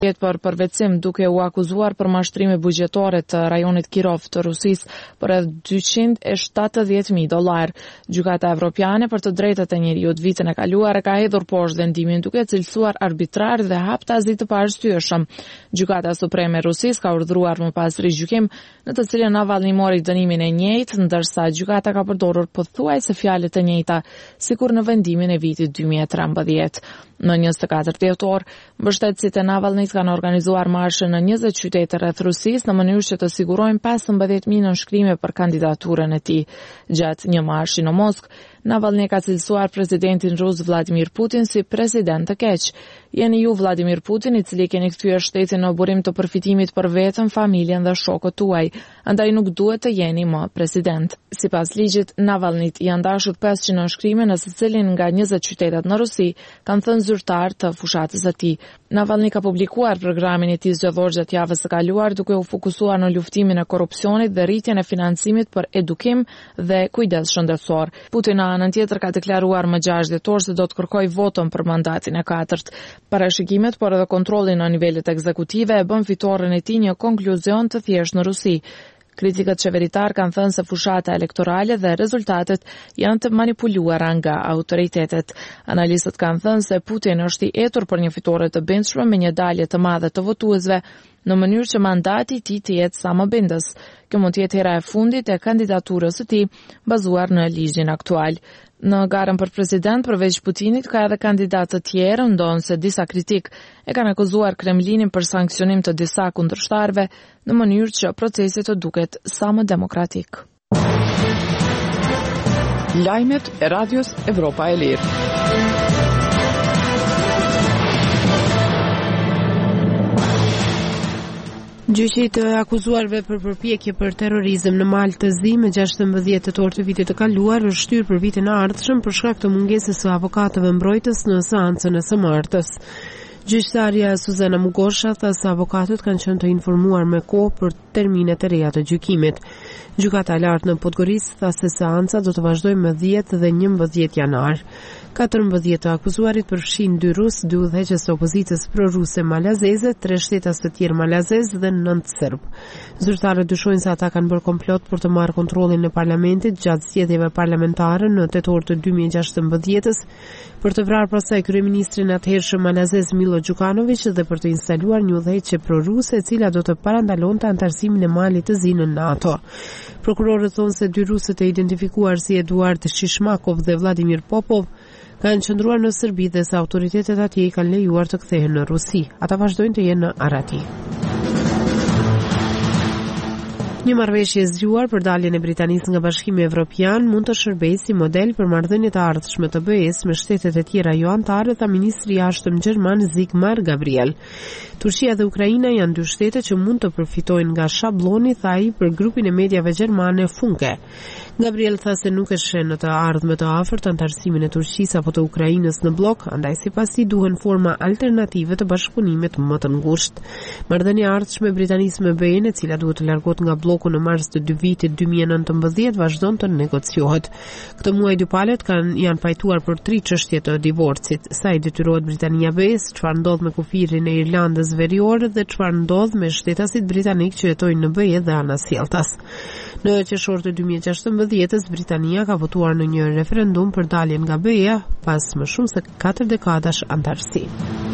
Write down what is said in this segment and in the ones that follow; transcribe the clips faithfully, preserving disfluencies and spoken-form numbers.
për përvetësim duke u akuzuar për mashtrime buxhetore të rajonit Kirov të Rusisë për rreth dyqind e shtatëdhjetë mijë dollar. Gjykata Evropiane për të drejtat e njeriut vitin e kaluar e ka hedhur poshtë vendimin duke cilësuar arbitrar dhe haptazi të parashtyeshëm. Gjykata Supreme e Rusisë ka urdhëruar më pas rigjykim në të cilën Navalny mori dënimin e njëjtë, ndërsa gjykata ka përdorur pothuajse fjalë të njëjta sikur në vendimin e vitit dy mijë e trembëdhjetë. Në njëzet e katër dhjetor, mbështetësit e Navalnyt kanë organizuar marshe në njëzet qytete rreth Rusisë në mënyrë që të sigurojnë pesëmbëdhjetë mijë nënshkrime për kandidaturën e tij. Gjatë një marshi në Moskë, Navalny ka cilësuar presidentin rus Vladimir Putin si president të keq. Jeni ju Vladimir Putin, i cili keni kthyer shtetin në burim të përfitimit për veten, familjen dhe shokët tuaj, andaj nuk duhet të jeni më president. Sipas ligjit, Navalnyt janë dashur pesëqind nënshkrime në secilin nga njëzet qytetet në Rusi, kanë thënë zyrtar të fushatës së tij. Navalny ka publikuar programin e tij zgjedhor gjatë javës së kaluar duke u fokusuar në luftimin e korrupsionit dhe rritjen e financimit për edukim dhe kujdes shëndetësor. Putin në anën tjetër ka deklaruar më gjashtë dhjetor se do të kërkojë votën për mandatin e katërt. Parashikimet, por edhe kontrolli në nivelet ekzekutive e bën fitoren e tij një konkluzion të thjeshtë në Rusi. Kritikët qeveritar kanë thënë se fushata elektorale dhe rezultatet janë të manipuluara nga autoritetet. Analistët kanë thënë se Putin është i etur për një fitore të bindshme me një dalje të madhe të votuesve, në mënyrë që mandati i tij të jetë sa më bindës. Kjo mund të jetë hera e fundit e kandidaturës së tij bazuar në ligjin aktual. Në garën për president, përveç Putinit, ka edhe kandidatë të tjerë, ndonse disa kritik e kanë akuzuar Kremlinin për sankcionim të disa kundërshtarëve në mënyrë që procesi të duket sa më demokratik. Lajmet e Radios Evropa e Lirë. Gjyqi të akuzuarve për përpjekje për terrorizëm në Malë të Zi me gjashtëmbëdhjetë tetor të vitit të kaluar është shtyrë për vitin e ardhshëm për shkak të mungesës së avokatëve mbrojtës në seancën e së martës. Gjyqtarja Suzana Mugosha tha se avokatët kanë qenë të informuar me kohë për terminet e reja të gjykimit. Gjykata e lartë në Podgorica tha se seanca do të vazhdojë më dhjetë dhe njëmbëdhjetë janar. katërmbëdhjetë të akuzuarit përfshin dy rus, dy udhëheqës të opozitës pro-ruse malazeze, tre shtetas të tjerë malazez dhe nëntë serb. Zyrtarët dyshojnë se ata kanë bërë komplot për të marrë kontrollin e parlamentit gjatë zgjedhjeve parlamentare në tetor të dy mijë e gjashtëmbëdhjetës për të vrarë pastaj kryeministrin atëhershëm malazez Milo Đukanović dhe për të instaluar një udhëheqje pro-ruse e cila do të parandalonte antarësimin e Malit të Zi në NATO. Prokurorët thonë se dy rusët e identifikuar si Eduard Shishmakov dhe Vladimir Popov kanë qëndruar në Serbi dhe se autoritetet atje i kanë lejuar të kthehen në Rusi. Ata vazhdojnë të jenë në Arati. Një marrëveshje e zgjuar për daljen e Britanisë nga Bashkimi Evropian mund të shërbejë si model për marrëdhëniet e ardhshme të B E-s me shtetet e tjera jo anëtare, tha ministri i jashtëm gjerman Sigmar Gabriel. Turqia dhe Ukraina janë dy shtete që mund të përfitojnë nga shablloni, tha ai për grupin e mediave gjermane Funke. Gabriel tha se nuk e sheh në të ardhme të afërt antarësimin e Turqisë apo të Ukrainës në blok, andaj sipas tij duhen forma alternative të bashkëpunimit më të ngushtë. Marrëdhënia e ardhshme e Britanisë me B E-n, e cila duhet të largohet nga bloku në mars të dy vitit dy mijë e nëntëmbëdhjetë, vazhdon të negociohet. Këtë muaj dy palët kanë janë pajtuar për tri çështje të divorcit: sa i detyrohet Britania B E-s, çfarë ndodh me kufirin e Irlandës Veriore dhe çfarë ndodh me shtetasit britanik që jetojnë në B E dhe anasjelltas. Në qershor të dy mijë e gjashtëmbëdhjetës, Britania ka votuar në një referendum për daljen nga B E-ja pas më shumë se katër dekadash antarësi.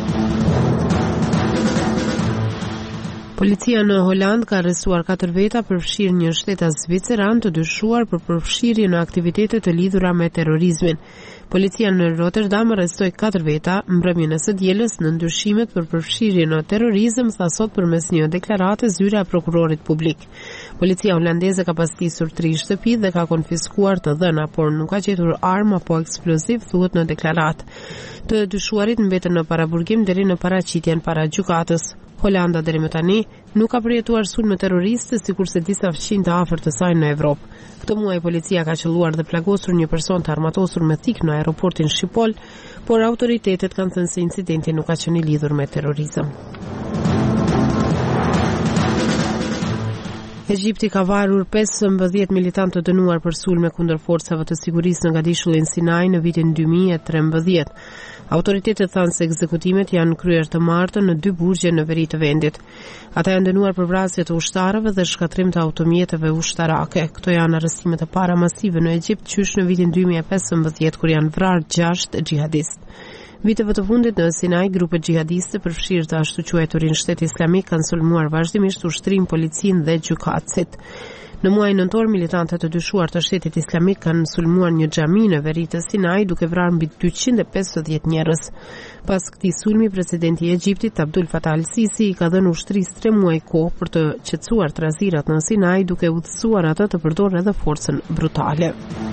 Policia në Holand ka arrestuar katër veta për fshirje një shtetas zviceran të dyshuar për përfshirje në aktivitete të lidhura me terrorizmin. Policia në Rotterdam arrestoi katër veta mbrëmjen e së dielës në ndyshimet për përfshirje në terrorizëm, tha sot përmes një deklarate zyra e prokurorit publik. Policia holandeze ka pastisur tri shtëpi dhe ka konfiskuar të dhëna, por nuk ka gjetur armë apo eksploziv, thuhet në deklaratë. Të dyshuarit mbeten në paraburgim deri në paraqitjen para gjykatës. Holanda deri më tani nuk ka përjetuar sulme terroriste sikurse disa fqinj të afërt të saj në Evropë. Këtë muaj policia ka qelluar dhe plagosur një person të armatosur me thik në aeroportin Shqipol, por autoritetet kanë thënë se incidenti nuk ka qenë i lidhur me terrorizëm. Egjipti ka varur pesëmbëdhjetë militantë të dënuar për sulme kundër forcave të sigurisë në Gadishullin Sinai në vitin dy mijë e trembëdhjetë. Autoritetet thanë se ekzekutimet janë kryer të martën në dy burgje në veri të vendit. Ata janë dënuar për vrasje të ushtarëve dhe shkatrim të automjeteve ushtarake. Këto janë arrestimet e para masive në Egjipt qysh në vitin dy mijë e pesëmbëdhjetë kur janë vrarë gjashtë xihadistë. Viteve të fundit në Sinai, grupet xihadiste përfshirë të ashtu quajturin Shtet Islamik kanë sulmuar vazhdimisht ushtrim, policin dhe gjykatësit. Në muajin nëntor, militantët të dyshuar të Shtetit Islamik kanë sulmuar një xhami në veri të Sinai duke vrarë mbi dyqind e pesëdhjetë njerëz. Pas këtij sulmi, presidenti i Egjiptit Abdul Fattah al-Sisi i ka dhënë ushtrisë tre muaj kohë për të qetësuar trazirat në Sinai duke udhësuar atë të përdorë edhe forcën brutale.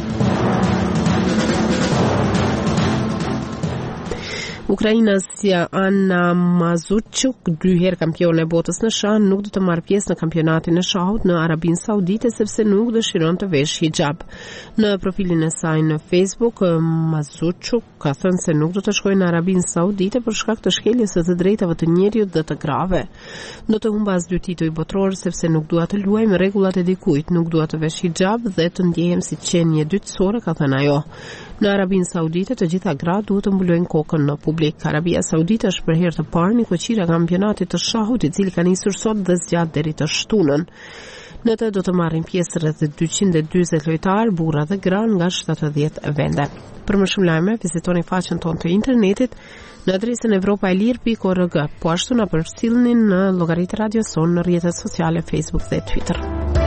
Ukrainasja Anna Mazuchuk, dy herë kampione e botës në shah, nuk do të marrë pjesë në kampionatin e shahut në Arabinë Saudite sepse nuk dëshiron të vesh hijab. Në profilin e saj në Facebook, Mazuchuk ka thënë se nuk do të shkojë në Arabinë Saudite për shkak të shkeljes së të drejtave të njerëzit dhe të grave. Do të humbas dy tituj botror sepse nuk dua të luaj me rregullat e dikujt, nuk dua të vesh hijab dhe të ndjehem si qenie dytësore, ka thënë ajo. Në Arabinë Saudite të gjitha gratë duhet të mbulojnë kokën në publik. Arabia Saudite është për herë të parë një koqira kampionatit të shahut i cili ka nisur sot dhe zgjat deri të shtunën. Në të do të marrin pjesë rreth dyqind e dyzet lojtarë, burra dhe gra nga shtatëdhjetë vende. Për më shumë lajme, vizitoni faqen tonë të internetit në adresën evropaelir pikë org. Po ashtu na përcjellni në llogaritë Radio Son në rrjetet sociale Facebook dhe Twitter.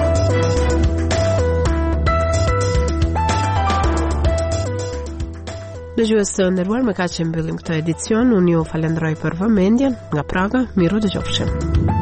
Dëgjues të nderuar, me kaq që mbyllim këtë edicion, unë ju falenderoj për vëmendjen. Nga Praga, miru dëgjofshim.